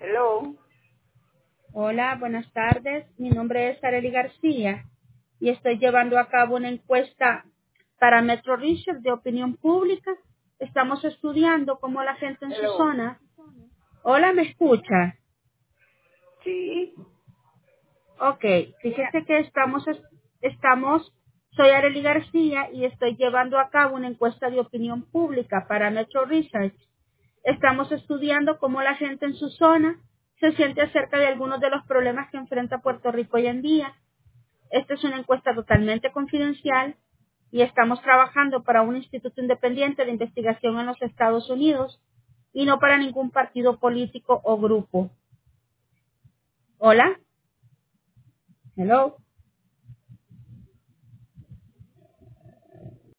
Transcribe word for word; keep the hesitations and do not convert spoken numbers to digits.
Hello. Hola, buenas tardes. Mi nombre es Arely García y estoy llevando a cabo una encuesta para Metro Research de opinión pública. Estamos estudiando cómo la gente en su Hello. zona. Hola, ¿me escucha? Sí. Ok, Mira, fíjese que estamos, es- estamos, soy Arely García y estoy llevando a cabo una encuesta de opinión pública para Metro Research. Estamos estudiando cómo la gente en su zona se siente acerca de algunos de los problemas que enfrenta Puerto Rico hoy en día. Esta es una encuesta totalmente confidencial y estamos trabajando para un instituto independiente de investigación en los Estados Unidos y no para ningún partido político o grupo. Hola, hello.